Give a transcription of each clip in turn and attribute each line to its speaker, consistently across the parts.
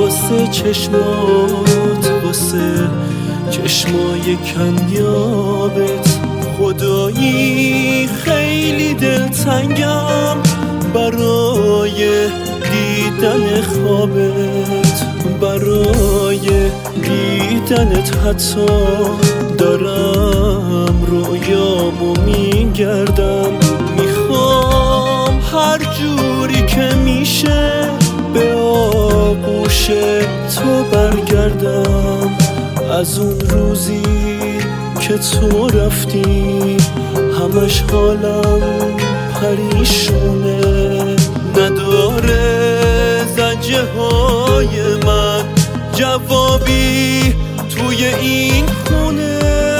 Speaker 1: واسه چشمات، واسه چشمای کمیابت. خدایی خیلی دلتنگم برای دیدن خوابت، برای دیدنت. حتی دارم رویامو میگردم، میخوام هر جوری که میشه به آغوش تو برگردم. از اون روزی که تو رفتی همش حالم پریشونه، نداره زنجه های من جوابی توی این خونه.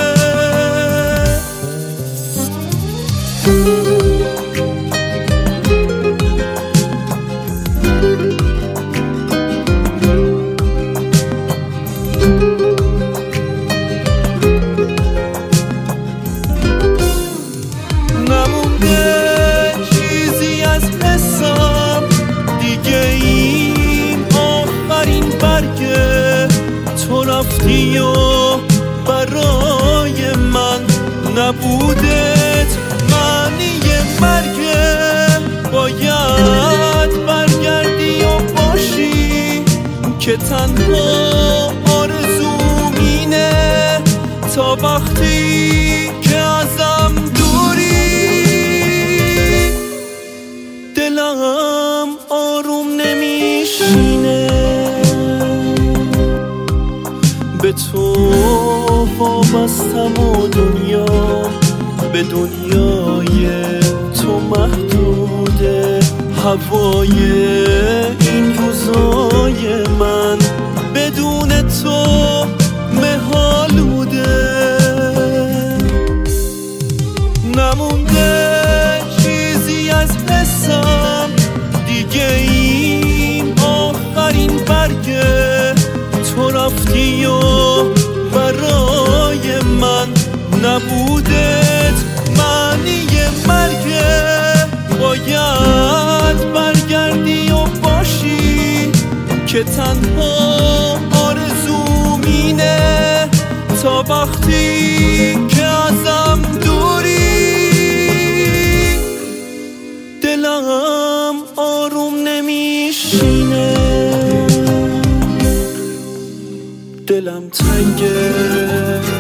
Speaker 1: نمونده چیزی از حسم دیگه، این آخرین برگه. تو رفتی و برای من نبودت معنی مرگه. باید برگردی و باشی که تنها آرزوم اینه، تا وقتی که ازم دوری دلم آروم نمیشینه. به تو وابستم و دنیا به دنیای تو محدوده. هوای این روزای من بدون تو محالوده. نمونده چیزی از حسم دیگه، این آخرین برگه. تو رفتی و برای من نبودت معنی مرگه. باید برگردی و باشی که تنها آرزوم اینه، تا وقتی که ازم دوری دلم آروم نمیشینه. دلم تنگه